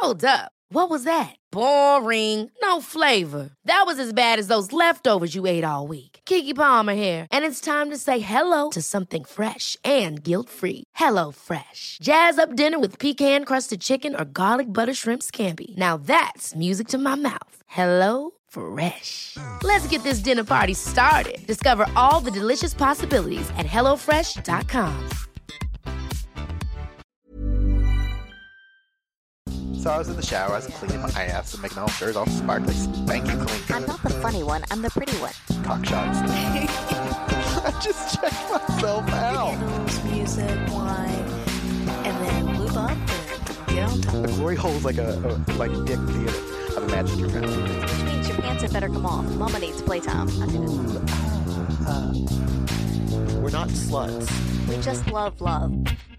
Hold up. What was that? Boring. No flavor. That was as bad as those leftovers you ate all week. Keke Palmer here. And it's time to say hello to something fresh and guilt-free. Hello Fresh. Jazz up dinner with pecan-crusted chicken or garlic butter shrimp scampi. Now that's music to my mouth. Hello Fresh. Let's get this dinner party started. Discover all the delicious possibilities at hellofresh.com. So I was in the shower, I was cleaning my ass and making all sure it's all sparkly, spanking clean. I'm not the funny one, I'm the pretty one. Cock shots. I just checked myself out. Candles, music, wine, and then lube up and get on top. The glory hole's like a dick theater. I've imagined your family. Which means your pants had better come off. Mama needs playtime. We're not sluts. We just love love.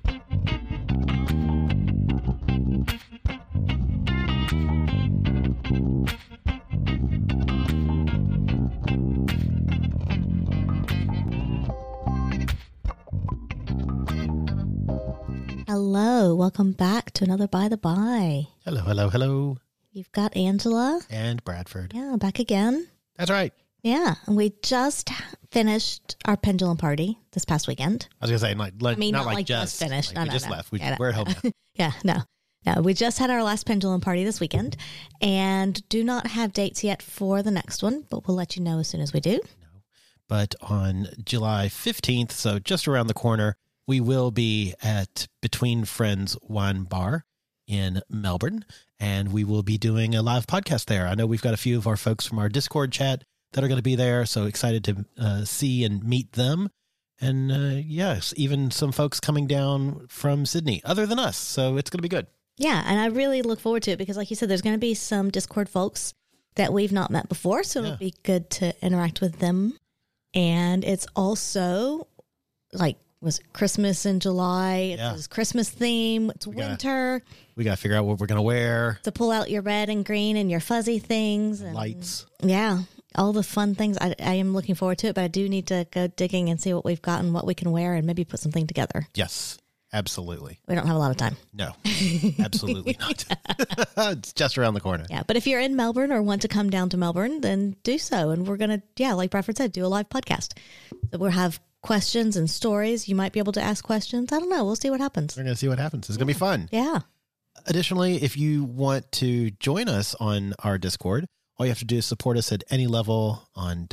Hello, welcome back to another By the By. Hello, hello, hello. You've got Angela. And Bradford. Yeah, back again. That's right. Yeah, and we just finished our pendulum party this past weekend. I was going to say, not like just finished. Like no, we just no. left. We're at home now. Yeah, no. We just had our last pendulum party this weekend and do not have dates yet for the next one, but we'll let you know as soon as we do. But on July 15th, so just around the corner, we will be at Between Friends Wine Bar in Melbourne, and we will be doing a live podcast there. I know we've got a few of our folks from our Discord chat that are going to be there, so excited to see and meet them. And yes, even some folks coming down from Sydney, other than us, so it's going to be good. Yeah, and I really look forward to it because, like you said, there's going to be some Discord folks that we've not met before, so it'll be good to interact with them. And it's also, was it Christmas in July? Yeah. It's Christmas theme. It's winter. We got to figure out what we're going to wear. To pull out your red and green and your fuzzy things. And, lights. Yeah, all the fun things. I am looking forward to it, but I do need to go digging and see what we've got and what we can wear and maybe put something together. Yes, absolutely. We don't have a lot of time. No, absolutely not. It's just around the corner. Yeah, but if you're in Melbourne or want to come down to Melbourne, then do so. And we're going to, like Bradford said, do a live podcast. So we'll have questions and stories. You might be able to ask questions. I don't know. We'll see what happens. We're going to see what happens. It's going to be fun. Yeah. Additionally, if you want to join us on our Discord, all you have to do is support us at any level on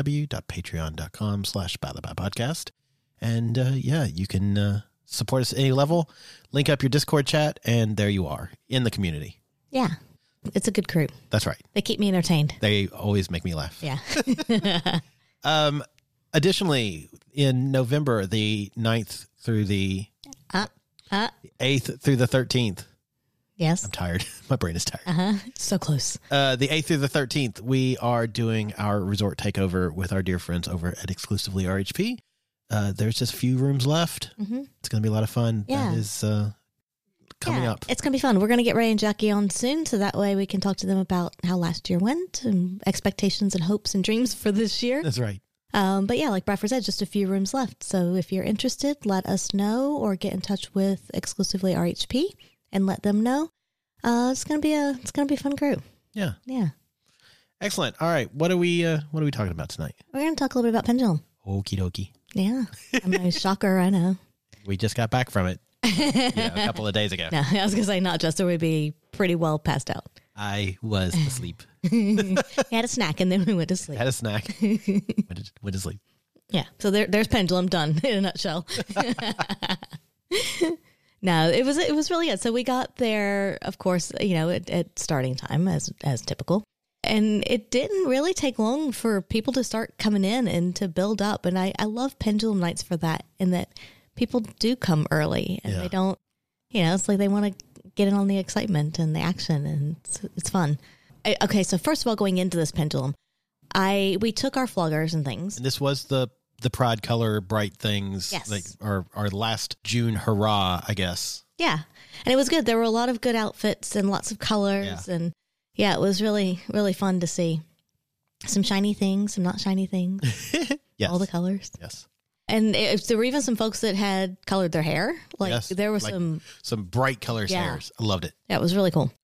www.patreon.com/bythebypodcast. And you can support us at any level, link up your Discord chat, and there you are in the community. Yeah. It's a good crew. That's right. They keep me entertained. They always make me laugh. Yeah. Additionally, in November, the 9th through the 8th through the 13th. Yes. I'm tired. My brain is tired. So close. The 8th through the 13th, we are doing our resort takeover with our dear friends over at Exclusively RHP. There's just a few rooms left. Mm-hmm. It's going to be a lot of fun. Yeah. That is coming up. It's going to be fun. We're going to get Ray and Jackie on soon, so that way we can talk to them about how last year went and expectations and hopes and dreams for this year. That's right. But yeah, like Bradford said, just a few rooms left. So if you're interested, let us know or get in touch with Exclusively RHP and let them know. It's gonna be a fun crew. Yeah. Yeah. Excellent. All right. What are we talking about tonight? We're gonna talk a little bit about Pendulum. Okie dokie. Yeah. I mean, shocker, I know. We just got back from it. A couple of days ago. No, I was gonna say not just, or we'd be pretty well passed out. I was asleep. We had a snack and then we went to sleep. Had a snack. went to sleep. Yeah. So there's Pendulum done in a nutshell. No, it was really good. So we got there, of course, at starting time as typical. And it didn't really take long for people to start coming in and to build up. And I love Pendulum nights for that, in that people do come early and they don't, it's like they want to get in on the excitement and the action, and it's fun. Okay, so first of all, going into this Pendulum, we took our floggers and things. And this was the Pride color bright things, yes. like our last June hurrah, I guess. Yeah, and it was good. There were a lot of good outfits and lots of colors, and it was really, really fun to see. Some shiny things, some not shiny things. Yes. All the colors. Yes. And there were even some folks that had colored their hair. There was some bright colors hairs. I loved it. Yeah, it was really cool.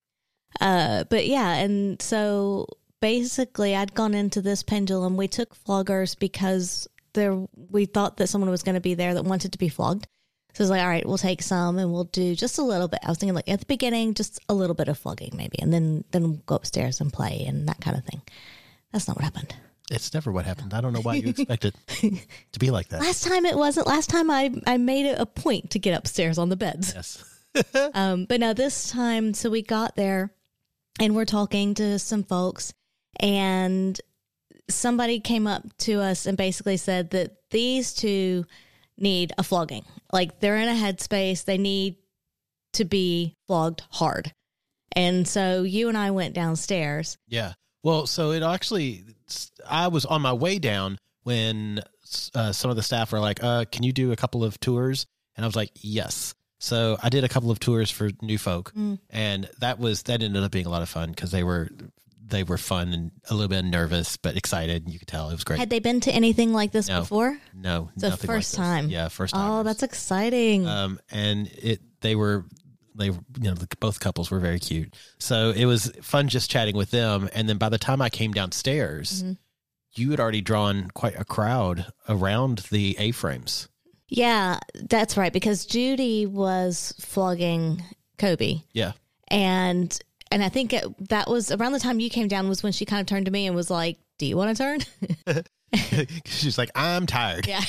But yeah, and so basically I'd gone into this pendulum. We took floggers because we thought that someone was going to be there that wanted to be flogged. So I was like, all right, we'll take some and we'll do just a little bit. I was thinking like at the beginning, just a little bit of flogging maybe, and then we'll go upstairs and play and that kind of thing. That's not what happened. It's never what happened. I don't know why you expect it to be like that. Last time it wasn't. Last time I made it a point to get upstairs on the beds. Yes. But no, this time, so we got there and we're talking to some folks, and somebody came up to us and basically said that these two need a flogging. Like they're in a headspace. They need to be flogged hard. And so you and I went downstairs. Yeah. Well, so it actually, I was on my way down when some of the staff were like, can you do a couple of tours? And I was like, yes. So I did a couple of tours for new folk, and that ended up being a lot of fun because they were fun and a little bit nervous, but excited. You could tell it was great. Had they been to anything like this before? No, so nothing first like this. time. Yeah, first time. Oh, that's exciting. And they were, both couples were very cute. So it was fun just chatting with them. And then by the time I came downstairs, you had already drawn quite a crowd around the A-frames. Yeah, that's right. Because Judy was flogging Kobe. Yeah. And I think that was around the time you came down was when she kind of turned to me and was like, do you want to turn? She's like, I'm tired. Yeah.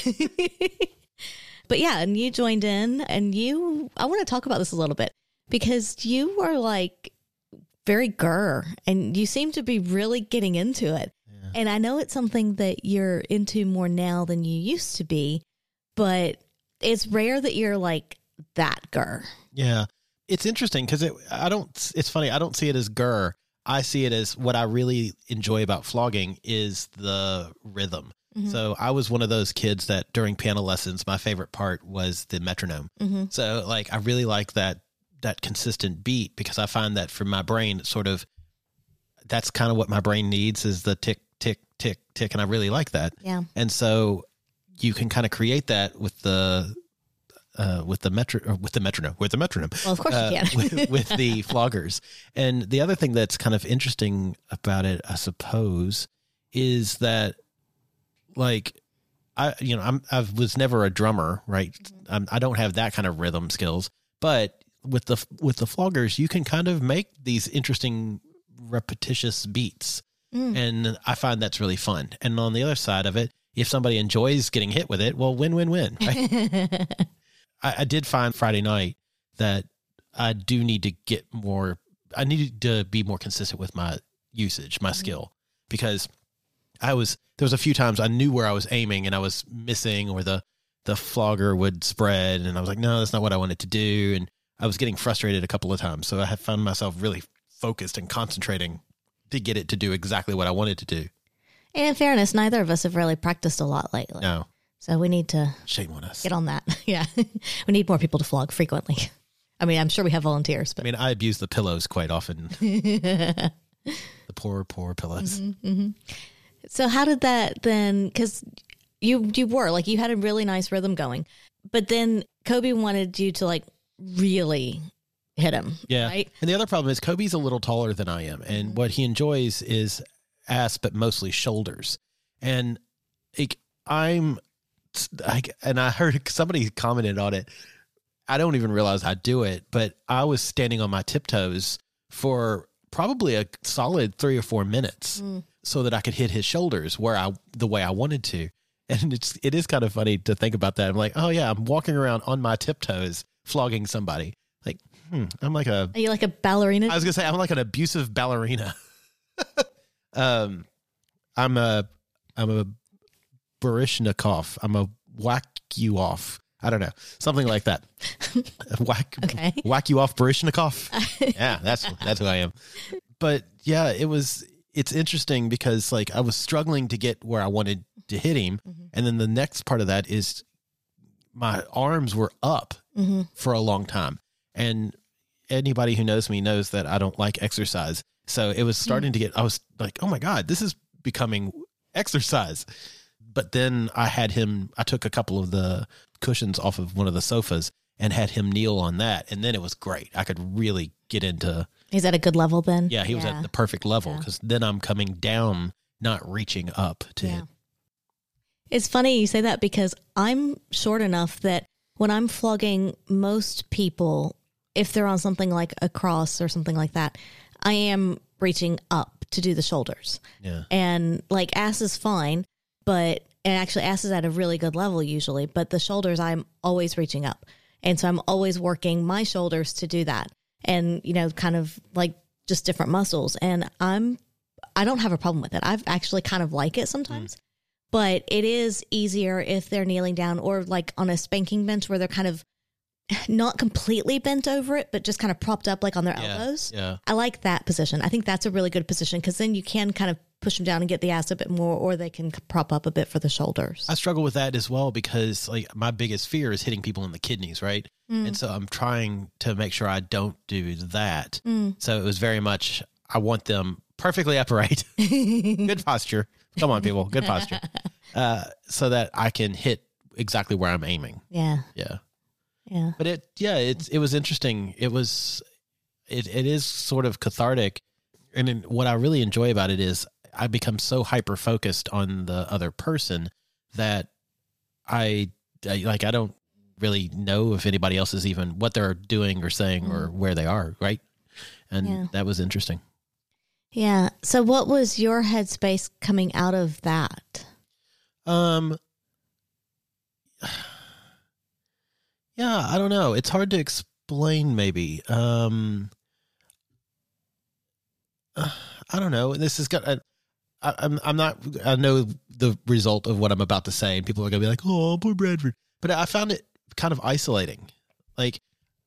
But yeah, and you joined in, and I want to talk about this a little bit because you were like very grr and you seem to be really getting into it. Yeah. And I know it's something that you're into more now than you used to be, but it's rare that you're like that grr. Yeah. It's interesting because it's funny. I don't see it as grr. I see it as what I really enjoy about flogging is the rhythm. Mm-hmm. So I was one of those kids that during piano lessons, my favorite part was the metronome. Mm-hmm. So like, I really like that consistent beat because I find that for my brain, it's sort of, that's kind of what my brain needs is the tick, tick, tick, tick. And I really like that. Yeah. And so you can kind of create that with the metronome. Well, of course you can. with the floggers. And the other thing that's kind of interesting about it, I suppose, is that like I was never a drummer, right? I don't have that kind of rhythm skills, but with the floggers, you can kind of make these interesting repetitious beats. And I find that's really fun. And on the other side of it, if somebody enjoys getting hit with it, well, win, win, win. Right? I did find Friday night that I do need to get more. I needed to be more consistent with my usage, my skill, because there was a few times I knew where I was aiming and I was missing, or the flogger would spread, and I was like, no, that's not what I wanted to do, and I was getting frustrated a couple of times. So I had found myself really focused and concentrating to get it to do exactly what I wanted to do. And in fairness, neither of us have really practiced a lot lately. No. So we need to shame on us. Get on that. Yeah. We need more people to flog frequently. I mean, I'm sure we have volunteers, but I mean, I abuse the pillows quite often. The poor pillows. Mm-hmm, mm-hmm. So how did that then, because you were like, you had a really nice rhythm going, but then Kobe wanted you to like really hit him. Yeah. Right? And the other problem is Kobe's a little taller than I am. And what he enjoys is ass, but mostly shoulders. And and I heard somebody commented on it. I don't even realize I do it, but I was standing on my tiptoes for probably a solid 3 or 4 minutes so that I could hit his shoulders the way I wanted to. And it is kind of funny to think about that. I'm like, oh yeah, I'm walking around on my tiptoes flogging somebody. Like, I'm like Are you like a ballerina? I was gonna say I'm like an abusive ballerina. I'm a Baryshnikov. I'm a whack you off. I don't know. Something like that. Whack you off Baryshnikov. Yeah, that's who I am. But yeah, it's interesting because like I was struggling to get where I wanted to hit him. Mm-hmm. And then the next part of that is my arms were up for a long time. And anybody who knows me knows that I don't like exercise. So it was starting to I was like, oh my God, this is becoming exercise. But then I took a couple of the cushions off of one of the sofas and had him kneel on that. And then it was great. I could really get into. He's at a good level then? Yeah, he was at the perfect level because then I'm coming down, not reaching up to hit. It's funny you say that because I'm short enough that when I'm flogging most people, if they're on something like a cross or something like that, I am reaching up to do the shoulders. Yeah. And like ass is fine, and actually ass is at a really good level usually, but the shoulders, I'm always reaching up. And so I'm always working my shoulders to do that. And, kind of like just different muscles. And I don't have a problem with it. I've actually kind of like it sometimes, but it is easier if they're kneeling down or like on a spanking bench where they're kind of not completely bent over it, but just kind of propped up like on their elbows. Yeah. I like that position. I think that's a really good position because then you can kind of push them down and get the ass a bit more, or they can prop up a bit for the shoulders. I struggle with that as well because like my biggest fear is hitting people in the kidneys, right? And so I'm trying to make sure I don't do that. So it was very much, I want them perfectly upright, good posture. Come on, people, good posture, so that I can hit exactly where I'm aiming. Yeah. But it was interesting. It is sort of cathartic, and then what I really enjoy about it is I become so hyper focused on the other person that I don't really know if anybody else is even what they're doing or saying or where they are, right? And that was interesting. Yeah. So what was your headspace coming out of that? Yeah, I don't know. It's hard to explain maybe. I don't know. This has got I'm not, I know the result of what I'm about to say and people are going to be like, oh, poor Bradford. But I found it kind of isolating. Like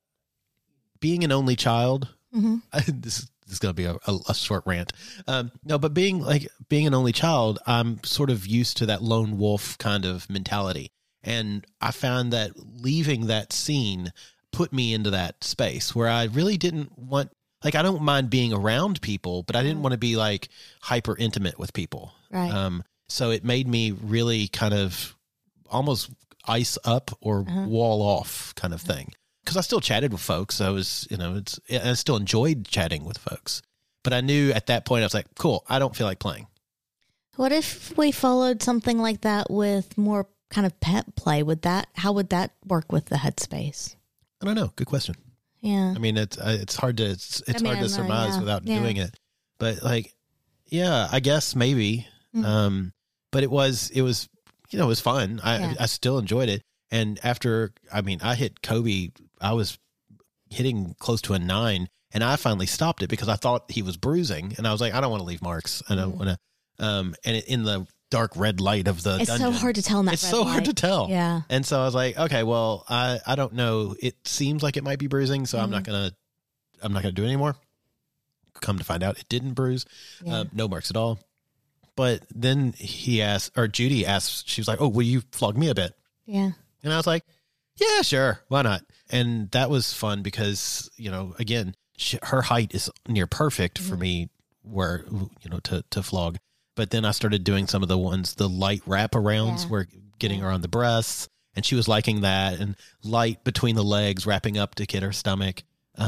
being an only child, this is going to be a short rant. No, but being an only child, I'm sort of used to that lone wolf kind of mentality. And I found that leaving that scene put me into that space where I really didn't want, like, I don't mind being around people, but I didn't want to be like hyper intimate with people. Right. So it made me really kind of almost ice up or wall off kind of thing. Because I still chatted with folks. I was, I still enjoyed chatting with folks. But I knew at that point, I was like, cool, I don't feel like playing. What if we followed something like that with more kind of pet play? How would that work with the headspace? I don't know. Good question. Yeah. I mean, it's hard to, hard to surmise without doing it. But like, yeah, I guess maybe. But it was, it was fun. I still enjoyed it. And after, I hit Kobe, I was hitting close to a 9, and I finally stopped it because I thought he was bruising, and I was like, I don't want to leave marks. I don't want to, and in the dark red light of the dungeon, so hard to tell in that it's so hard to tell. Yeah. And so I was like, okay, well, I don't know. It seems like it might be bruising, so I'm not gonna do it anymore. Come to find out, it didn't bruise. No marks at all. But then Judy asked, she was like, oh, will you flog me a bit? Yeah. And I was like, yeah, sure. Why not? And that was fun because, again, her height is near perfect for me where, to flog. But then I started doing some of the light wraparounds where getting her on the breasts, and she was liking that, and light between the legs, wrapping up to get her stomach.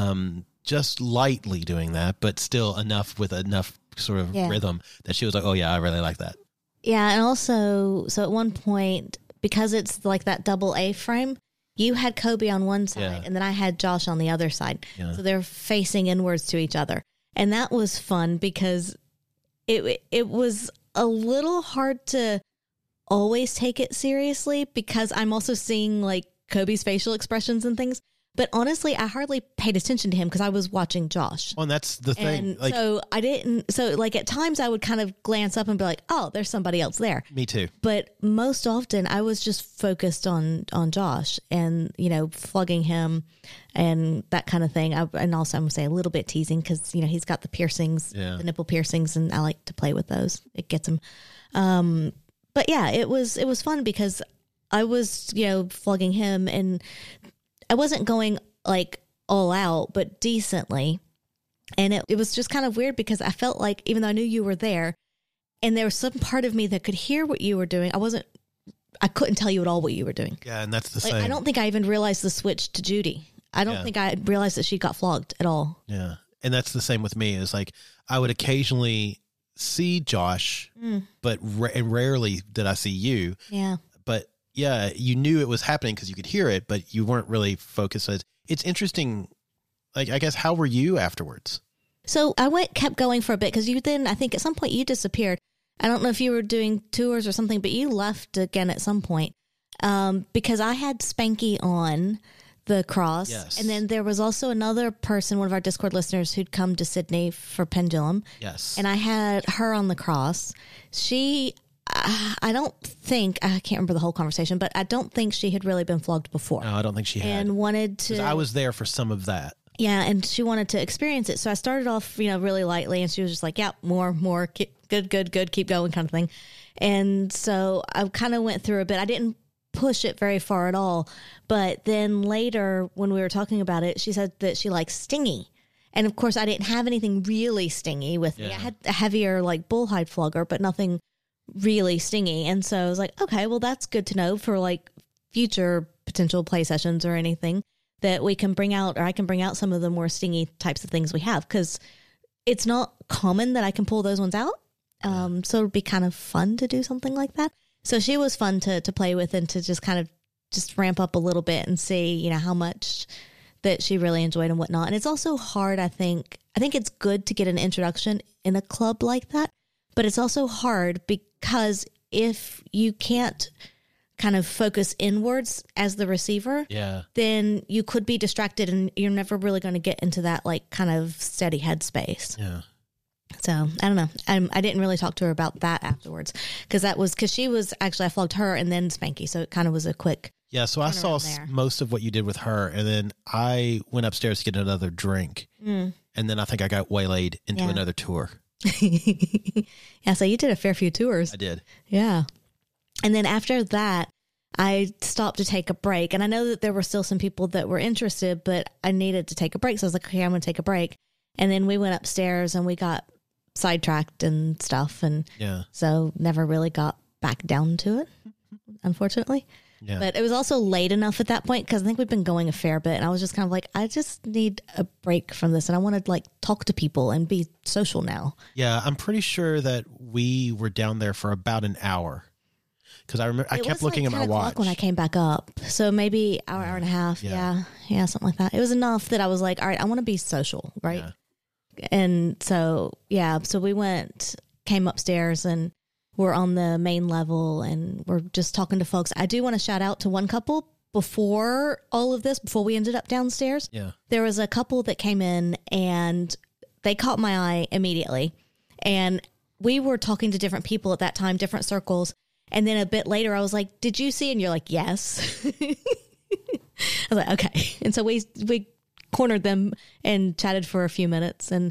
Just lightly doing that, but still enough with enough sort of rhythm that she was like, oh yeah, I really like that. Yeah. And also, so at one point, because it's like that double A frame, you had Kobe on one side and then I had Josh on the other side. Yeah. So they're facing inwards to each other. And that was fun because it was a little hard to always take it seriously because I'm also seeing like Kobe's facial expressions and things. But honestly, I hardly paid attention to him because I was watching Josh. Well, and that's the thing. And so I didn't. So like at times I would kind of glance up and be like, oh, there's somebody else there. Me too. But most often I was just focused on Josh and, flogging him and that kind of thing. And also I'm going to say a little bit teasing because, he's got the piercings, the nipple piercings, and I like to play with those. It gets him. But yeah, it was fun because I was, flogging him and I wasn't going like all out, but decently. And it was just kind of weird because I felt like even though I knew you were there and there was some part of me that could hear what you were doing, I couldn't tell you at all what you were doing. Yeah, and that's the same. I don't think I even realized the switch to Judy. I don't think I realized that she got flogged at all. Yeah. And that's the same with me. Is like I would occasionally see Josh, but and rarely did I see you. Yeah. But yeah, you knew it was happening because you could hear it, but you weren't really focused. It's interesting. Like, I guess, how were you afterwards? So I kept going for a bit because I think at some point you disappeared. I don't know if you were doing tours or something, but you left again at some point because I had Spanky on the cross. Yes. And then there was also another person, one of our Discord listeners, who'd come to Sydney for Pendulum. Yes. And I had her on the cross. She, I can't remember the whole conversation, but I don't think she had really been flogged before. No, I don't think she had. And wanted to. 'Cause I was there for some of that. Yeah, and she wanted to experience it. So I started off, really lightly, and she was just like, yeah, more, good, keep going kind of thing. And so I kind of went through a bit. I didn't push it very far at all. But then later, when we were talking about it, she said that she likes stingy. And of course, I didn't have anything really stingy with me. I had a heavier, like, bullhide flogger, but nothing really stingy. And so I was like, okay, well, that's good to know for, like, future potential play sessions or anything that we can bring out, or I can bring out some of the more stingy types of things we have, because it's not common that I can pull those ones out. So it'd be kind of fun to do something like that. So she was fun to play with and to just kind of just ramp up a little bit and see, how much that she really enjoyed and whatnot. And it's also hard, I think it's good to get an introduction in a club like that, but it's also hard because if you can't kind of focus inwards as the receiver, then you could be distracted and you're never really going to get into that like kind of steady headspace. Yeah. So I don't know. I didn't really talk to her about that afterwards because she was actually, I flogged her and then Spanky. So it kind of was a quick. Yeah. So I saw most of what you did with her, and then I went upstairs to get another drink. And then I think I got waylaid into another tour. Yeah. So you did a fair few tours. I did. Yeah. And then after that, I stopped to take a break. And I know that there were still some people that were interested, but I needed to take a break. So I was like, okay, I'm going to take a break. And then we went upstairs and we got sidetracked and stuff. And so never really got back down to it, unfortunately. Yeah. But it was also late enough at that point because I think we've been going a fair bit. And I was just kind of like, I just need a break from this. And I want to like talk to people and be social now. Yeah. I'm pretty sure that we were down there for about an hour. Because I remember I kept looking at my watch when I came back up. So maybe hour and a half. Yeah, something like that. It was enough that I was like, all right, I want to be social, right? Yeah. And so, so we came upstairs and we're on the main level and we're just talking to folks. I do want to shout out to one couple before all of this, before we ended up downstairs. Yeah. There was a couple that came in and they caught my eye immediately. And we were talking to different people at that time, different circles. And then a bit later, I was like, did you see? And you're like, yes. I was like, okay. And so we cornered them and chatted for a few minutes. And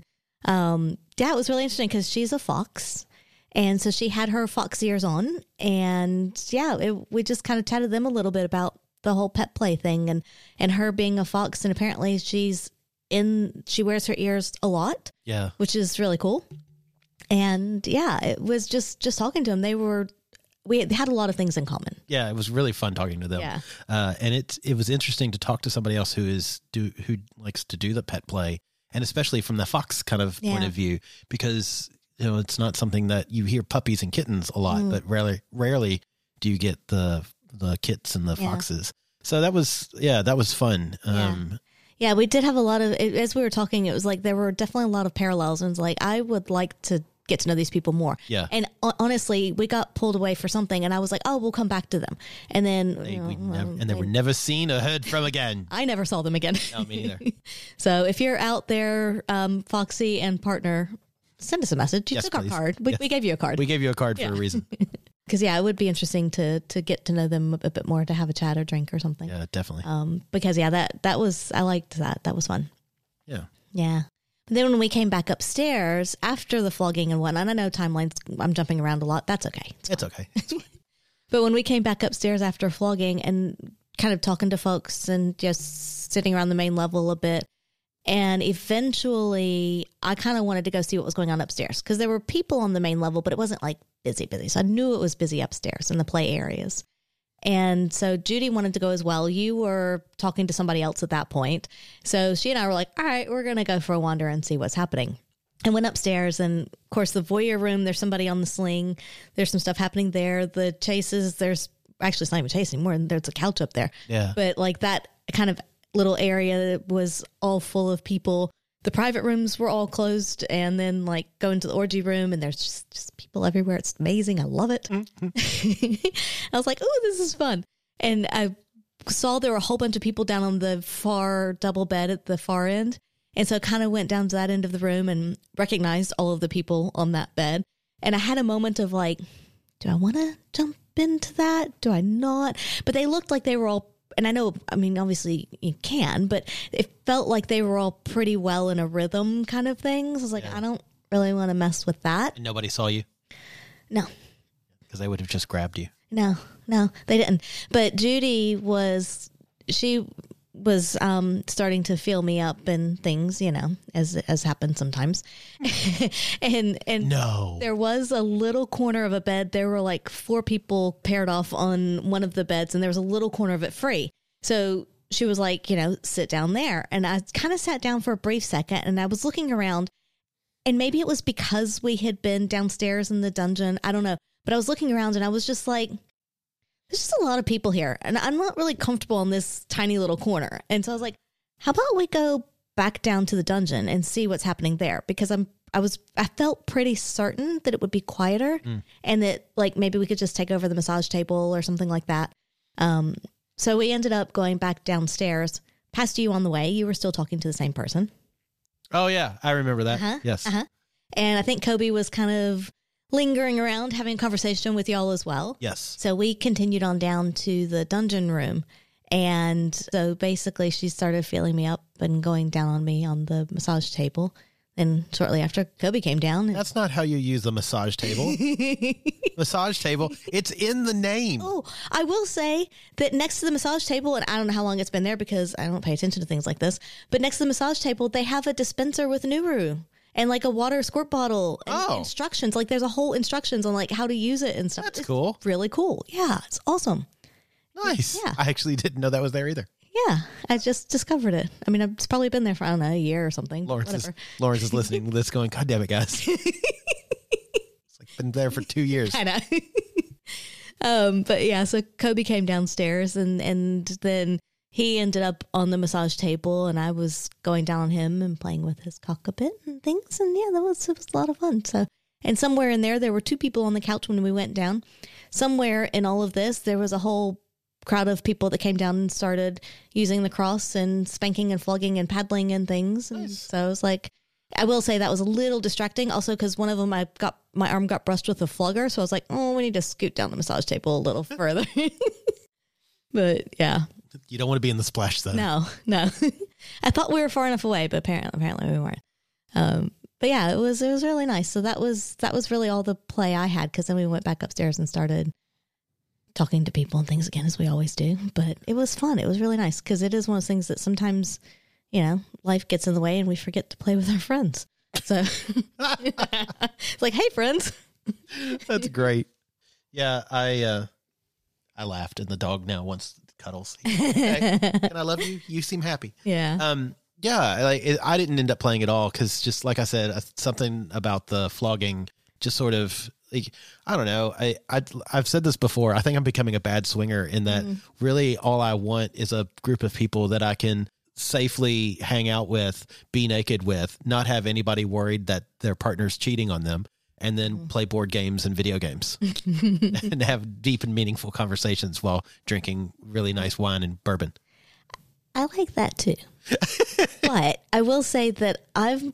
it was really interesting because she's a fox. And so she had her fox ears on. And we just kind of chatted them a little bit about the whole pet play thing and her being a fox. And apparently she wears her ears a lot. Yeah. Which is really cool. And it was just talking to them. We had a lot of things in common. Yeah, it was really fun talking to them. Yeah. And it was interesting to talk to somebody else who likes to do the pet play, and especially from the fox kind of point of view, because it's not something that you hear puppies and kittens a lot, but rarely do you get the kits and the foxes. So that was fun. We did have a lot of, as we were talking, it was like there were definitely a lot of parallels, and it's like I would like to get to know these people more. Yeah. And honestly, we got pulled away for something and I was like, oh, we'll come back to them. And then they were never seen or heard from again. I never saw them again. No, me neither. So if you're out there, Foxy and partner, send us a message. You took our card. We gave you a card. We gave you a card for a reason. Because it would be interesting to get to know them a bit more, to have a chat or drink or something. Yeah, definitely. Because that was, I liked that. That was fun. Yeah. Yeah. Then when we came back upstairs after the flogging and whatnot, I know timelines, I'm jumping around a lot. That's okay. It's okay. But when we came back upstairs after flogging and kind of talking to folks and just sitting around the main level a bit, and eventually I kind of wanted to go see what was going on upstairs because there were people on the main level, but it wasn't like busy. So I knew it was busy upstairs in the play areas. And so Judy wanted to go as well. You were talking to somebody else at that point. So she and I were like, all right, we're going to go for a wander and see what's happening. And went upstairs, and of course the voyeur room, there's somebody on the sling. There's some stuff happening there. The chases, actually it's not even chase anymore. There's a couch up there. Yeah. But like that kind of little area was all full of people. The private rooms were all closed, and then like go into the orgy room, and there's just people everywhere. It's amazing. I love it. I was like, oh, this is fun. And I saw there were a whole bunch of people down on the far double bed at the far end. And so I kind of went down to that end of the room and recognized all of the people on that bed. And I had a moment of like, do I want to jump into that? Do I not? But they looked like they were all, and I know, I mean, obviously you can, but it felt like they were all pretty well in a rhythm kind of things. I was like, I don't really want to mess with that. And nobody saw you? No. Because they would have just grabbed you. No, they didn't. But Judy was starting to feel me up and things, you know, as happens sometimes. and no, there was a little corner of a bed. There were like 4 people paired off on one of the beds, and there was a little corner of it free. So she was like, you know, sit down there. And I kind of sat down for a brief second, and I was looking around, and maybe it was because we had been downstairs in the dungeon. I don't know. But I was looking around, and I was just like, there's just a lot of people here, and I'm not really comfortable in this tiny little corner. And so I was like, how about we go back down to the dungeon and see what's happening there? Because I felt pretty certain that it would be quieter and that like maybe we could just take over the massage table or something like that. So we ended up going back downstairs, past you on the way. You were still talking to the same person. Oh yeah, I remember that. Yes. And I think Kobe was kind of lingering around having a conversation with y'all as well. Yes. So we continued on down to the dungeon room. And so basically she started feeling me up and going down on me on the massage table. And shortly after, Kobe came down. That's not how you use the massage table. Massage table, it's in the name. Oh, I will say that next to the massage table, and I don't know how long it's been there because I don't pay attention to things like this, but next to the massage table, they have a dispenser with Nuru. And like a water squirt bottle and instructions. Like there's a whole instructions on like how to use it and stuff. That's cool. Really cool. Yeah, it's awesome. Nice. Yeah. I actually didn't know that was there either. Yeah, I just discovered it. I mean, it's probably been there for, I don't know, a year or something. Lawrence is listening to this going, God damn it, guys. It's like been there for 2 years. I know. But yeah, so Kobe came downstairs and then he ended up on the massage table, and I was going down on him and playing with his cock a bit and things. And yeah, it was a lot of fun. So, and somewhere in there were 2 people on the couch when we went down. Somewhere in all of this, there was a whole crowd of people that came down and started using the cross and spanking and flogging and paddling and things. And so I was like, I will say that was a little distracting also because one of them, my arm got brushed with a flogger. So I was like, oh, we need to scoot down the massage table a little further. But yeah. You don't want to be in the splash zone. No. I thought we were far enough away, but apparently we weren't. But yeah, it was really nice. So that was really all the play I had, because then we went back upstairs and started talking to people and things again, as we always do. But it was fun. It was really nice because it is one of those things that sometimes, you know, life gets in the way and we forget to play with our friends. So it's like, hey, friends. That's great. Yeah, I laughed, and the dog now wants cuddles. Hey, can I love you? You seem happy. Yeah. Yeah. I didn't end up playing at all because, just like I said, something about the flogging just sort of, like, I don't know. I've said this before. I think I'm becoming a bad swinger in that really all I want is a group of people that I can safely hang out with, be naked with, not have anybody worried that their partner's cheating on them, and then play board games and video games and have deep and meaningful conversations while drinking really nice wine and bourbon. I like that too. But I will say that I'm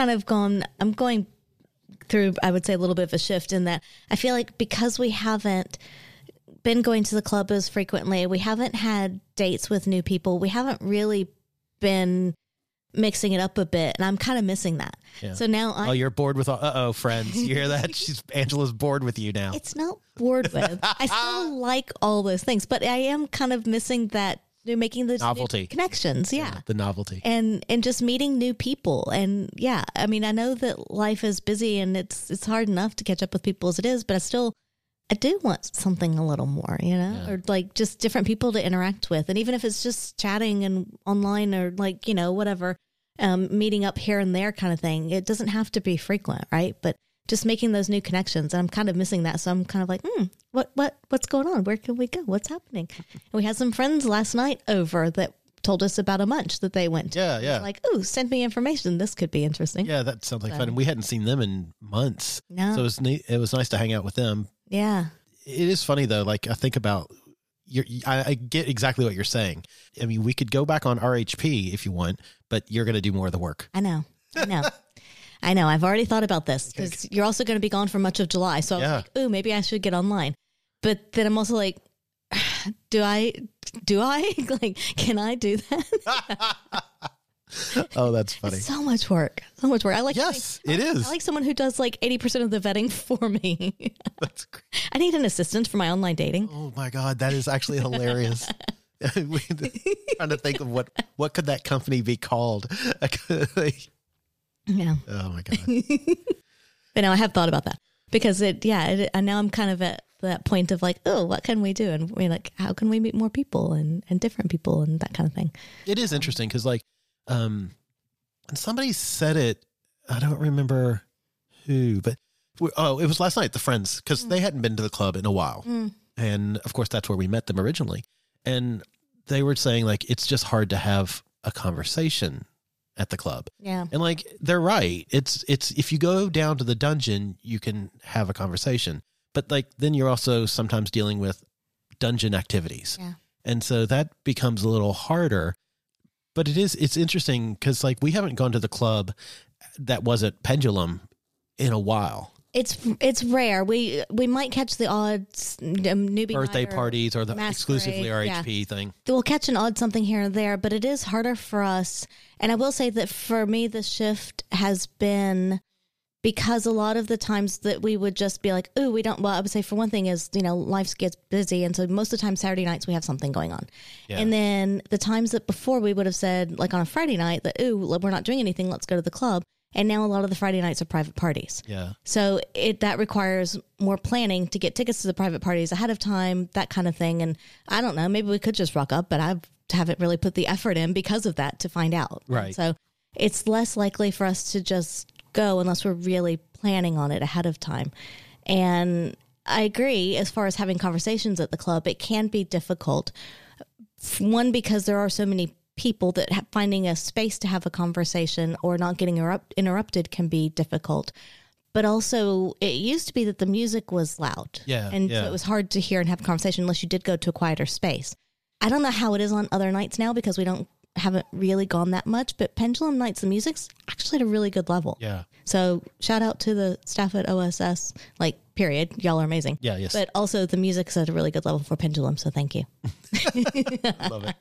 going through, I would say, a little bit of a shift in that I feel like because we haven't been going to the club as frequently, we haven't had dates with new people, we haven't really been mixing it up a bit, and I'm kind of missing that. Yeah. So now you're bored with friends. You hear that? Angela's bored with you now. It's not bored with. I still like all those things, but I am kind of missing that, making the novelty connections. Yeah. The novelty. And just meeting new people. And yeah, I mean, I know that life is busy and it's hard enough to catch up with people as it is, but I still I do want something a little more, or like just different people to interact with. And even if it's just chatting and online or like, whatever, meeting up here and there kind of thing, it doesn't have to be frequent, right? But just making those new connections. And I'm kind of missing that. So I'm kind of like, what's going on? Where can we go? What's happening? And we had some friends last night over that told us about a munch that they went to. Yeah. Like, send me information. This could be interesting. Yeah, that sounds like fun. And we hadn't seen them in months. No. So it was nice to hang out with them. Yeah. It is funny though. Like I think about I get exactly what you're saying. I mean, we could go back on RHP if you want, but you're going to do more of the work. I know. I know. I've already thought about this because you're also going to be gone for much of July. So I was like, ooh, maybe I should get online. But then I'm also like, do I like, can I do that? Oh, that's funny. It's so much work. I like, yes, it is. I like someone who does like 80% of the vetting for me. That's great. I need an assistant for my online dating. Oh my God. That is actually hilarious. We're trying to think of what could that company be called? Yeah. Oh my God. But no, I have thought about that because and now I'm kind of at that point of like, oh, what can we do? And we're like, how can we meet more people and different people and that kind of thing? It is interesting because like, and somebody said it, I don't remember who, but it was last night, the friends, because they hadn't been to the club in a while. And of course, that's where we met them originally. And they were saying like, it's just hard to have a conversation at the club. Yeah. And like, they're right. It's if you go down to the dungeon, you can have a conversation, but like, then you're also sometimes dealing with dungeon activities. Yeah. And so that becomes a little harder. But it's interesting because like we haven't gone to the club that wasn't Pendulum in a while. It's rare. We might catch the odd newbie Birthday night or parties or the masquerade. exclusively RHP thing. We'll catch an odd something here and there, but it is harder for us. And I will say that for me, the shift has been because a lot of the times that we would just be like, ooh, we don't, well, I would say for one thing is, life gets busy. And so most of the time, Saturday nights, we have something going on. Yeah. And then the times that before we would have said, like on a Friday night, that, ooh, we're not doing anything, let's go to the club. And now a lot of the Friday nights are private parties. Yeah. So that requires more planning to get tickets to the private parties ahead of time, that kind of thing. And I don't know, maybe we could just rock up, but I haven't really put the effort in because of that to find out. Right. And so it's less likely for us to just go unless we're really planning on it ahead of time. And I agree, as far as having conversations at the club, it can be difficult. One, because there are so many people that finding a space to have a conversation or not getting interrupted can be difficult. But also, it used to be that the music was loud. Yeah. And so it was hard to hear and have a conversation unless you did go to a quieter space. I don't know how it is on other nights now because we haven't really gone that much, but Pendulum nights, the music's actually at a really good level. Yeah. So shout out to the staff at OSS, period. Y'all are amazing. Yeah, yes. But also the music's at a really good level for Pendulum, so thank you. Love it.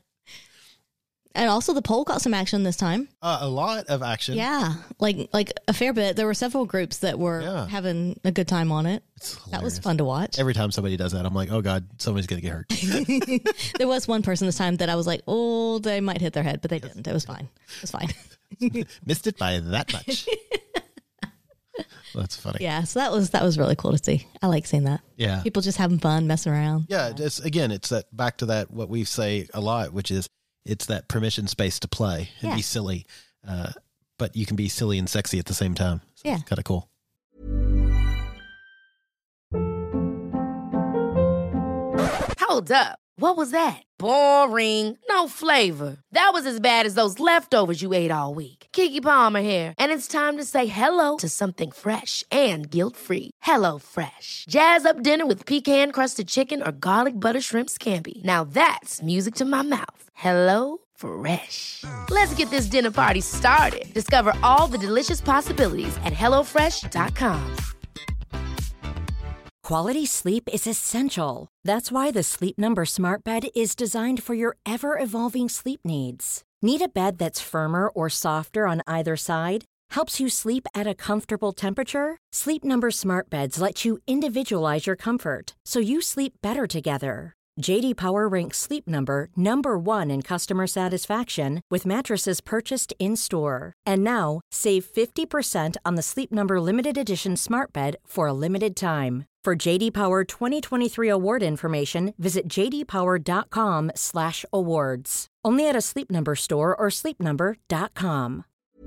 And also the poll got some action this time. A lot of action. Yeah, like a fair bit. There were several groups that were having a good time on it. That was fun to watch. Every time somebody does that, I'm like, oh God, somebody's going to get hurt. There was one person this time that I was like, oh, they might hit their head, but they didn't. It was fine. It was fine. Missed it by that much. That's funny. Yeah, so that was really cool to see. I like seeing that. Yeah. People just having fun, messing around. Yeah, it's that back to that, what we say a lot, which is it's that permission space to play and be silly. But you can be silly and sexy at the same time. So yeah. It's kind of cool. Hold up. What was that? Boring. No flavor. That was as bad as those leftovers you ate all week. Keke Palmer here, and it's time to say hello to something fresh and guilt-free. Hello Fresh. Jazz up dinner with pecan-crusted chicken or garlic butter shrimp scampi. Now that's music to my mouth. Hello Fresh. Let's get this dinner party started. Discover all the delicious possibilities at hellofresh.com. Quality sleep is essential. That's why the Sleep Number Smart Bed is designed for your ever-evolving sleep needs. Need a bed that's firmer or softer on either side? Helps you sleep at a comfortable temperature? Sleep Number Smart Beds let you individualize your comfort so you sleep better together. J.D. Power ranks Sleep Number number 1 in customer satisfaction with mattresses purchased in-store. And now, save 50% on the Sleep Number Limited Edition Smart Bed for a limited time. For JD Power 2023 award information, visit jdpower.com/awards. Only at a Sleep Number store or sleepnumber.com.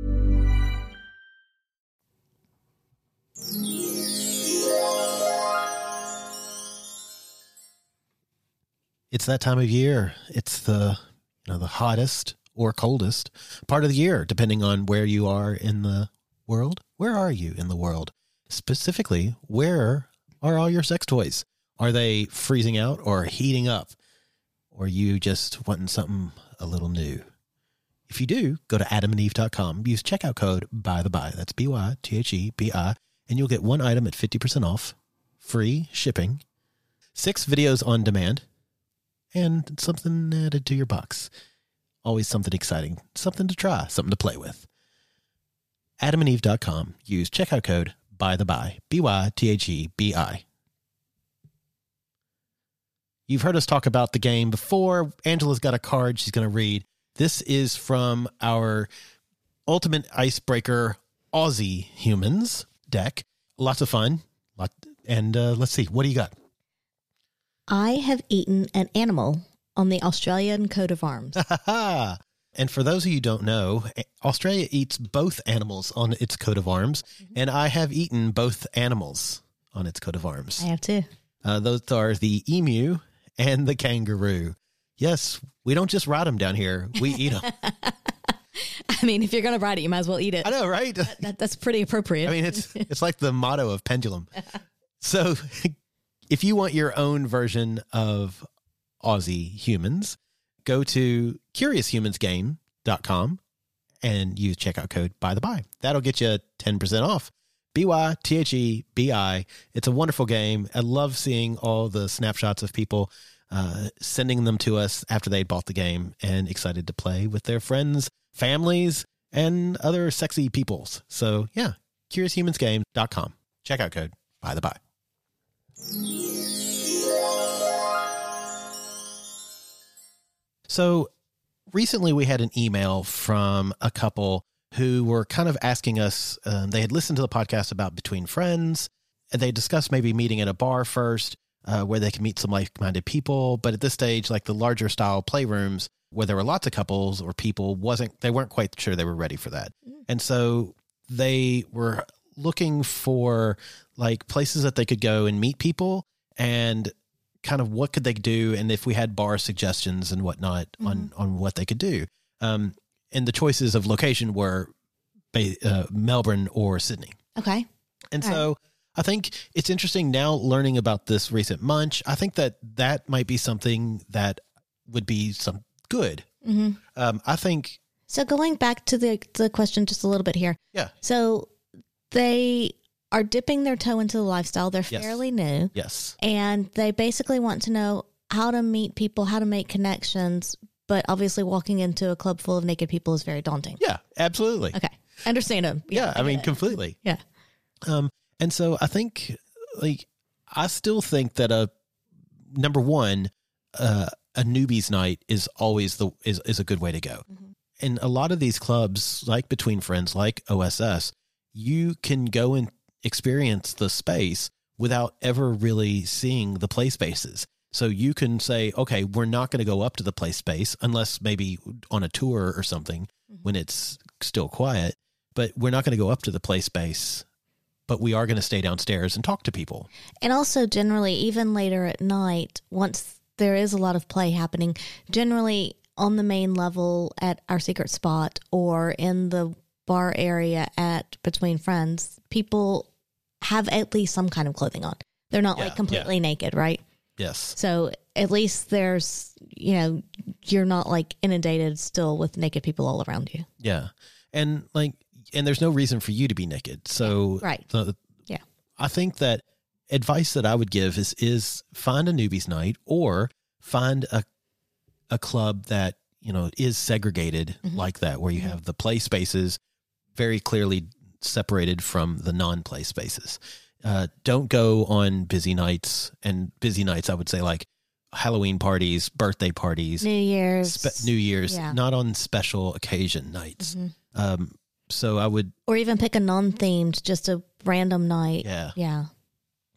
It's that time of year. It's the hottest or coldest part of the year, depending on where you are in the world. Where are you in the world? Specifically, where are all your sex toys? Are they freezing out or heating up? Or you just wanting something a little new? If you do, go to adamandeve.com, use checkout code BYTHEBY, that's BYTHEBI, and you'll get one item at 50% off, free shipping, 6 videos on demand, and something added to your box. Always something exciting, something to try, something to play with. adamandeve.com, use checkout code BYTHEBY, BYTHEBI. You've heard us talk about the game before. Angela's got a card she's going to read. This is from our Ultimate Icebreaker Aussie Humans deck. Lots of fun. And let's see, what do you got? I have eaten an animal on the Australian coat of arms. And for those of you who don't know, Australia eats both animals on its coat of arms, and I have eaten both animals on its coat of arms. I have too. Those are the emu and the kangaroo. Yes, we don't just ride them down here. We eat them. I mean, if you're going to ride it, you might as well eat it. I know, right? That's pretty appropriate. I mean, it's like the motto of Pendulum. So if you want your own version of Aussie Humans, go to CuriousHumansGame.com and use checkout code BYTHEBY. That'll get you 10% off. BYTHEBI. It's a wonderful game. I love seeing all the snapshots of people sending them to us after they bought the game and excited to play with their friends, families, and other sexy peoples. So yeah, CuriousHumansGame.com. Checkout code BYTHEBY. So recently we had an email from a couple who were kind of asking us, they had listened to the podcast about Between Friends, and they discussed maybe meeting at a bar first, where they can meet some like-minded people. But at this stage, like the larger style playrooms where there were lots of couples or people, they weren't quite sure they were ready for that. And so they were looking for like places that they could go and meet people and kind of what could they do, and if we had bar suggestions and whatnot on what they could do. And the choices of location were Melbourne or Sydney. Okay. And so I think it's interesting now learning about this recent munch. I think that might be something that would be some good. I think. So going back to the question just a little bit here. Yeah. So they are dipping their toe into the lifestyle. They're fairly new. Yes. And they basically want to know how to meet people, how to make connections, but obviously walking into a club full of naked people is very daunting. Yeah, absolutely. Okay. Understand them. Yeah, I mean, completely. Yeah. And so I think, I still think that number one, a newbie's night is always is a good way to go. And a lot of these clubs, like Between Friends, like OSS, you can go and experience the space without ever really seeing the play spaces. So you can say, okay, we're not going to go up to the play space unless maybe on a tour or something when it's still quiet, but we're not going to go up to the play space, but we are going to stay downstairs and talk to people. And also generally, even later at night, once there is a lot of play happening, generally on the main level at our secret spot or in the bar area at Between Friends, people have at least some kind of clothing on. They're not like completely naked, right? Yes. So at least there's, you're not like inundated still with naked people all around you. Yeah. And there's no reason for you to be naked. So right. I think that advice that I would give is find a newbie's night or find a club that, is segregated like that, where you have the play spaces very clearly separated from the non-play spaces. Don't go on busy nights, and busy nights, I would say like Halloween parties, birthday parties, New Year's, not on special occasion nights. So I would, or even pick a non-themed, just a random night. Yeah. Yeah.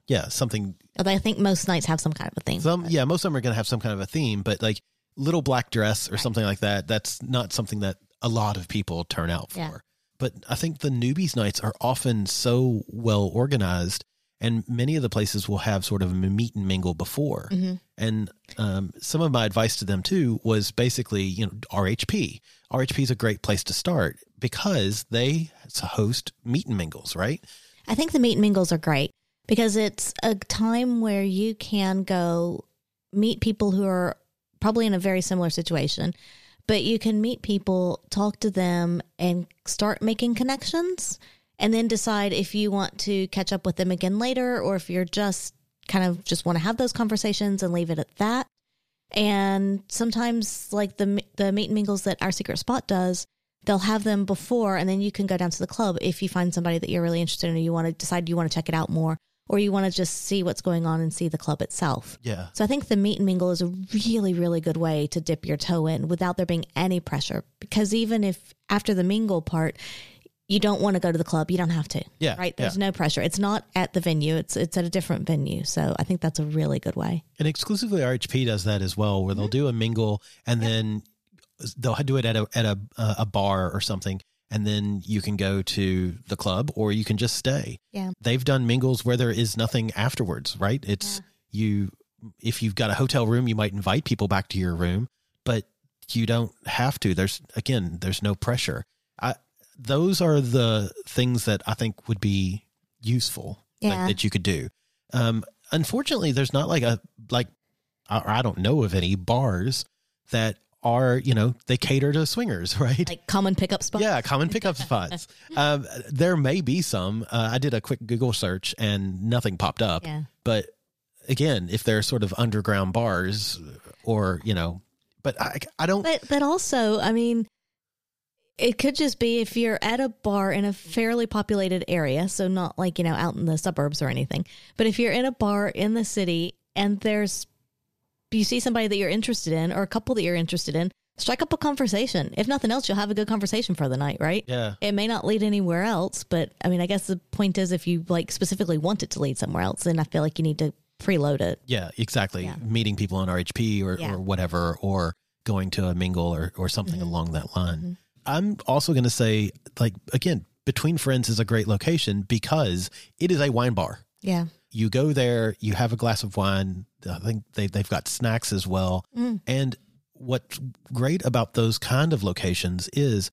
yeah, something. Although I think most nights have some kind of a theme. Most of them are going to have some kind of a theme, but like little black dress or something like that, that's not something that a lot of people turn out for. Yeah. But I think the newbies nights are often so well organized, and many of the places will have sort of a meet and mingle before. Mm-hmm. And some of my advice to them too was basically, RHP. RHP is a great place to start because they host meet and mingles, right? I think the meet and mingles are great because it's a time where you can go meet people who are probably in a very similar situation, but you can meet people, talk to them, and start making connections, and then decide if you want to catch up with them again later, or if you're just kind of just want to have those conversations and leave it at that. And sometimes, like the meet and mingles that Our Secret Spot does, they'll have them before, and then you can go down to the club if you find somebody that you're really interested in, or you want to decide you want to check it out more, or you want to just see what's going on and see the club itself. Yeah. So I think the meet and mingle is a really, really good way to dip your toe in without there being any pressure. Because even if after the mingle part, you don't want to go to the club, you don't have to. Yeah. Right? There's no pressure. It's not at the venue. It's at a different venue. So I think that's a really good way. And exclusively RHP does that as well, where they'll do a mingle and then they'll do it at a bar or something. And then you can go to the club or you can just stay. Yeah. They've done mingles where there is nothing afterwards, right? It's if you've got a hotel room, you might invite people back to your room, but you don't have to. There's no pressure. Those are the things that I think would be useful that you could do. Unfortunately, there's not I don't know of any bars that are, they cater to swingers, right? Like common pickup spots? Yeah, common pickup spots. There may be some. I did a quick Google search and nothing popped up. Yeah. But again, if they're sort of underground bars or, but I don't. But also, I mean, it could just be if you're at a bar in a fairly populated area, so not like, out in the suburbs or anything, but if you're in a bar in the city and you see somebody that you're interested in or a couple that you're interested in, strike up a conversation. If nothing else, you'll have a good conversation for the night, right? Yeah. It may not lead anywhere else, but I mean, I guess the point is if you specifically want it to lead somewhere else, then I feel like you need to preload it. Yeah, exactly. Yeah. Meeting people on RHP or whatever, or going to a mingle or something along that line. Mm-hmm. I'm also going to say, again, Between Friends is a great location because it is a wine bar. Yeah. You go there, you have a glass of wine. I think they've got snacks as well. Mm. And what's great about those kind of locations is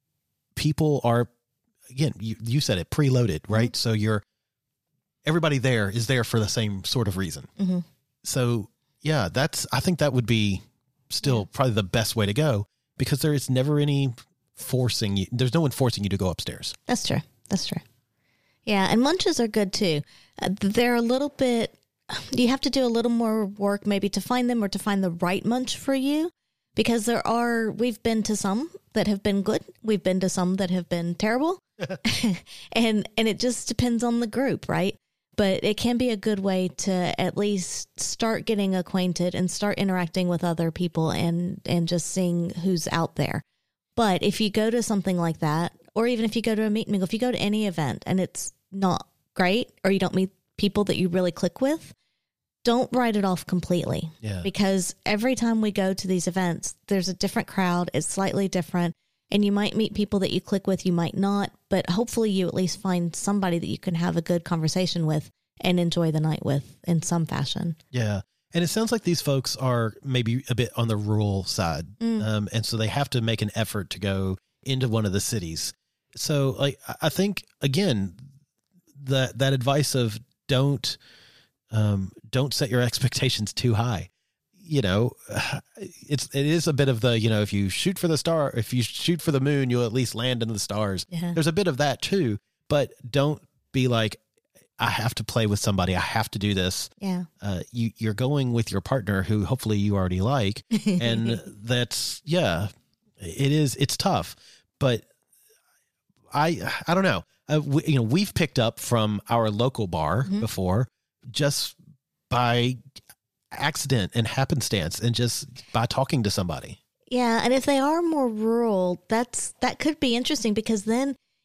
people are, again, you said it, preloaded, right? So everybody there is there for the same sort of reason. Mm-hmm. So yeah, I think that would be still probably the best way to go because there is never any forcing you. There's no one forcing you to go upstairs. That's true. Yeah. And lunches are good too. They're a little bit, you have to do a little more work maybe to find them or to find the right munch for you because we've been to some that have been good. We've been to some that have been terrible. and it just depends on the group, right? But it can be a good way to at least start getting acquainted and start interacting with other people and just seeing who's out there. But if you go to something like that, or even if you go to a meet and mingle, if you go to any event and it's not great or you don't meet people that you really click with, don't write it off completely. Yeah. Because every time we go to these events, there's a different crowd. It's slightly different. And you might meet people that you click with, you might not. But hopefully you at least find somebody that you can have a good conversation with and enjoy the night with in some fashion. Yeah. And it sounds like these folks are maybe a bit on the rural side. And so they have to make an effort to go into one of the cities. So I think, again, that advice of don't set your expectations too high. It is a bit of the, if you shoot for the moon, you'll at least land into the stars. Yeah. There's a bit of that too, but don't be like, I have to play with somebody. I have to do this. Yeah. You're going with your partner who hopefully you already like. And it's tough, but I don't know. We've picked up from our local bar before just by accident and happenstance and just by talking to somebody. Yeah. And if they are more rural, that could be interesting because then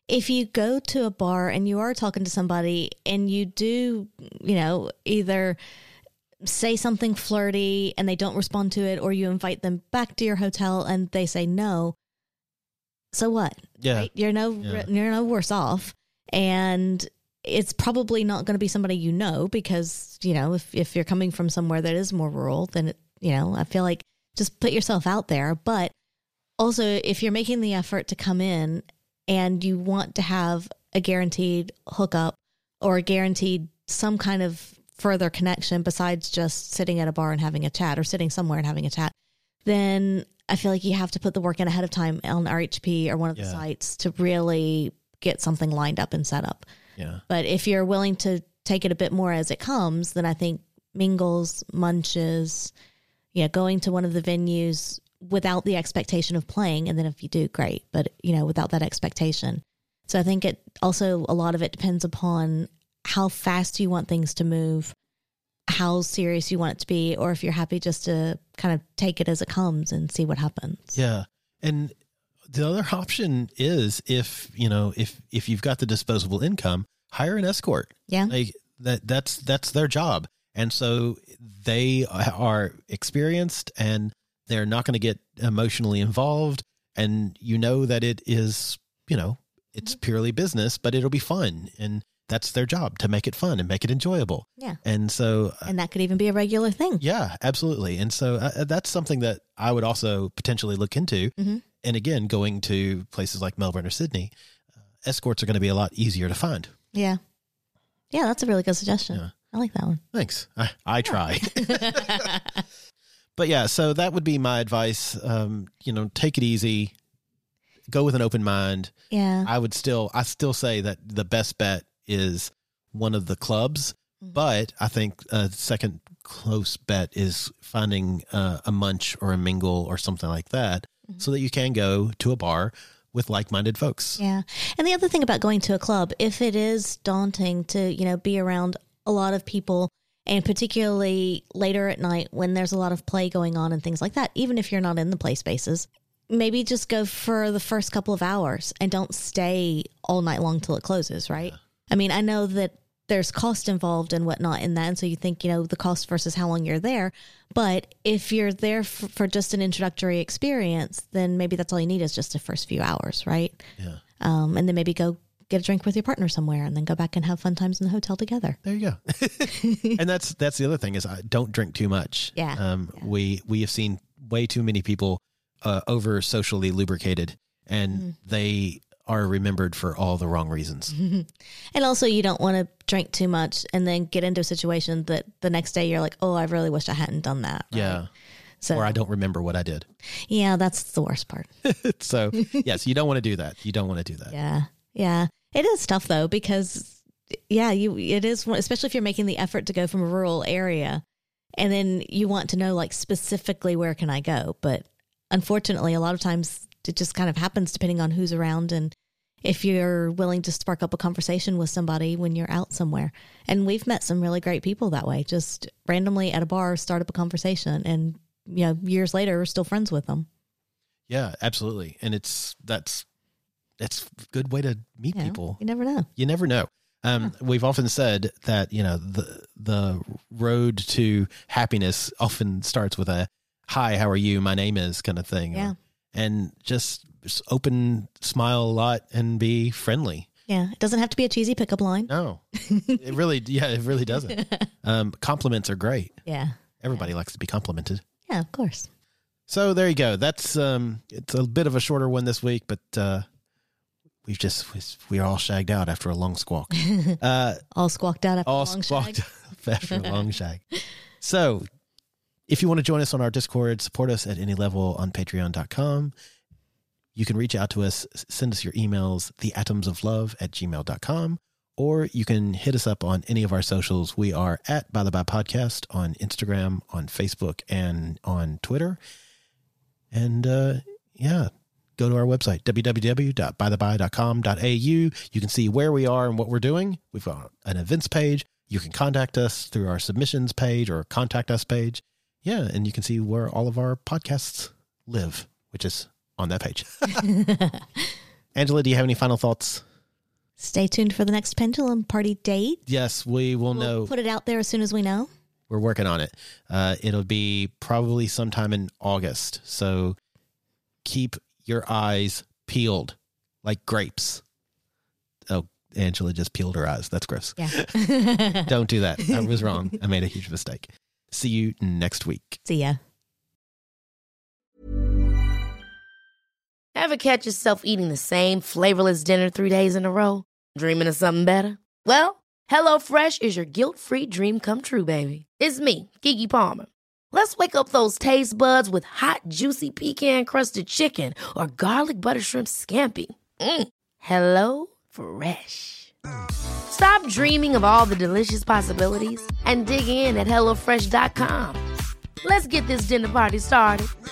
if you go to a bar and you are talking to somebody and you do, either say something flirty and they don't respond to it, or you invite them back to your hotel and they say no, so what? Yeah. Right? You're no worse off. And it's probably not going to be somebody because, if you're coming from somewhere that is more rural, then, I feel like just put yourself out there. But also, if you're making the effort to come in and you want to have a guaranteed hookup or a guaranteed some kind of further connection besides just sitting at a bar and having a chat or sitting somewhere and having a chat, then I feel like you have to put the work in ahead of time on RHP or one of the sites to really get something lined up and set up. Yeah. But if you're willing to take it a bit more as it comes, then I think mingles, munches, going to one of the venues without the expectation of playing. And then if you do, great. But, without that expectation. So I think a lot of it depends upon how fast you want things to move, how serious you want it to be, or if you're happy just to kind of take it as it comes and see what happens. Yeah. And the other option is if you've got the disposable income, hire an escort. Yeah. Like that's their job. And so they are experienced and they're not going to get emotionally involved. And that it is, it's purely business, but it'll be fun. And that's their job, to make it fun and make it enjoyable. Yeah. And so, and that could even be a regular thing. Yeah, absolutely. And so that's something that I would also potentially look into. Mm-hmm. And again, going to places like Melbourne or Sydney, escorts are going to be a lot easier to find. Yeah. Yeah, that's a really good suggestion. Yeah. I like that one. Thanks. I try. But yeah, so that would be my advice. Take it easy. Go with an open mind. Yeah. I still say that the best bet is one of the clubs, but I think a second close bet is finding a munch or a mingle or something like that, so that you can go to a bar with like-minded folks. Yeah. And the other thing about going to a club, if it is daunting to, be around a lot of people, and particularly later at night when there's a lot of play going on and things like that, even if you're not in the play spaces, maybe just go for the first couple of hours and don't stay all night long till it closes, right? Yeah. I mean, I know that there's cost involved and whatnot in that. And so you think, the cost versus how long you're there. But if you're there for just an introductory experience, then maybe that's all you need is just the first few hours, right? Yeah. And then maybe go get a drink with your partner somewhere and then go back and have fun times in the hotel together. There you go. And that's the other thing is I don't drink too much. Yeah. We have seen way too many people over socially lubricated, and they are remembered for all the wrong reasons. And also you don't want to drink too much and then get into a situation that the next day you're like, oh, I really wish I hadn't done that. Right? Yeah. So, or I don't remember what I did. Yeah, that's the worst part. So yes, you don't want to do that. You don't want to do that. Yeah. Yeah. It is tough though, because it is, especially if you're making the effort to go from a rural area and then you want to know like specifically where can I go? But unfortunately, a lot of times it just kind of happens depending on who's around and if you're willing to spark up a conversation with somebody when you're out somewhere. And we've met some really great people that way, just randomly at a bar, start up a conversation, and years later we're still friends with them. Yeah, absolutely. And that's a good way to meet people. You never know. You never know. We've often said that, the road to happiness often starts with a hi, how are you? My name is kind of thing. Yeah. And just open, smile a lot, and be friendly. Yeah. It doesn't have to be a cheesy pickup line. No, it really doesn't. Compliments are great. Yeah. Everybody likes to be complimented. Yeah, of course. So there you go. That's, it's a bit of a shorter one this week, but, we're all shagged out after a long squawk. All squawked out after a long squawked shag. after a long shag. So if you want to join us on our Discord, support us at any level on patreon.com. You can reach out to us, send us your emails, theatomsoflove@gmail.com, or you can hit us up on any of our socials. We are at By the By Podcast on Instagram, on Facebook, and on Twitter. And go to our website, www.bytheby.com.au. You can see where we are and what we're doing. We've got an events page. You can contact us through our submissions page or contact us page. Yeah, and you can see where all of our podcasts live, which is on that page. Angela, do you have any final thoughts? Stay tuned for the next Pendulum Party date. Yes, we'll know. Put it out there as soon as we know. We're working on it. It'll be probably sometime in August. So keep your eyes peeled like grapes. Oh, Angela just peeled her eyes. That's gross. Yeah. Don't do that. I was wrong. I made a huge mistake. See you next week. See ya. Ever catch yourself eating the same flavorless dinner 3 days in a row? Dreaming of something better? Well, HelloFresh is your guilt-free dream come true, baby. It's me, Keke Palmer. Let's wake up those taste buds with hot, juicy pecan-crusted chicken or garlic butter shrimp scampi. Hello Fresh. Stop dreaming of all the delicious possibilities and dig in at HelloFresh.com. Let's get this dinner party started.